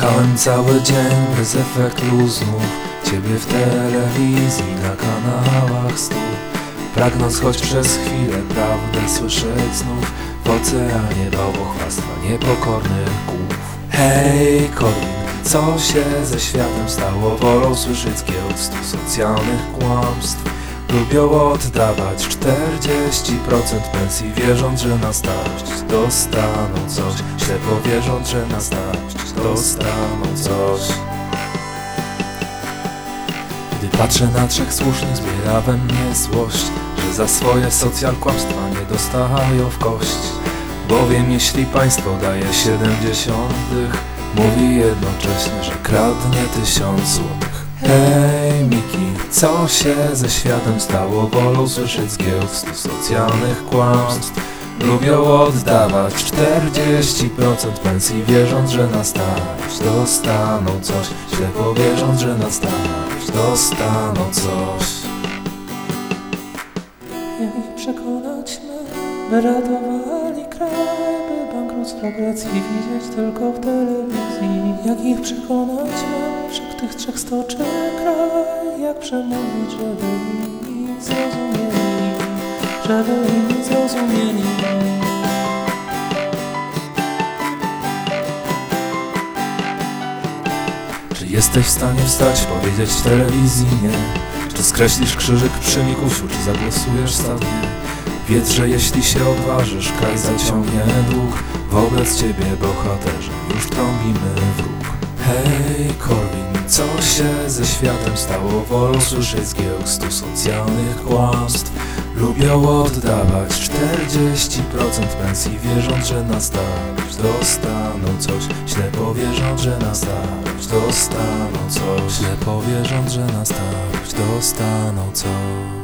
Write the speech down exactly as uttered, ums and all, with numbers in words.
Czekałem cały dzień bez efektu znów Ciebie w telewizji, na kanałach stu, pragnąc choć przez chwilę prawdę słyszeć znów w oceanie bałwochwalstwa niepokornych głów. Hej Corbin, co się ze światem stało? Wolą słyszeć z giełd socjalnych kłamstw. Lubią oddawać czterdzieści procent pensji, wierząc, że na starość dostaną coś. Ślepo wierząc, że na starość dostaną coś. Gdy patrzę na trzech słusznych, zbiera we mnie złość, że za swoje socjal kłamstwa nie dostają w kość. Bowiem jeśli państwo daje siedemdziesiątych, mówi jednocześnie, że kradnie tysiąc złotych. Hej Miki, co się ze światem stało? Wolą słyszeć z giełd socjalnych kłamstw. Lubią oddawać czterdzieści procent pensji, wierząc, że na starość dostaną coś. Ślepo wierząc, że na starość dostaną coś. Jak ich przekonać my, by ratowali kraj, by bankructwo Grecji widzieć tylko w telewizji? Jak ich przekonać my, że tych trzech stoczy kraj? Jak przemówić, żeby inni zrozumieli, żeby inni zrozumieli? Czy jesteś w stanie wstać, powiedzieć w telewizji nie? Czy skreślisz krzyżyk przy Mikusiu, czy zagłosujesz stawnie? Wiedz, że jeśli się odważysz, kraj zaciągnie dług. Wobec ciebie, bohaterze, już trąbimy wróg. Hej Corbin, co się ze światem stało? Wolą słyszeć z giełd socjalnych kłamstw. Lubią oddawać czterdzieści procent pensji, wierząc, że na starość dostaną coś. Ślepo wierząc, że na starość dostaną coś. Ślepo wierząc, że na starość dostaną coś.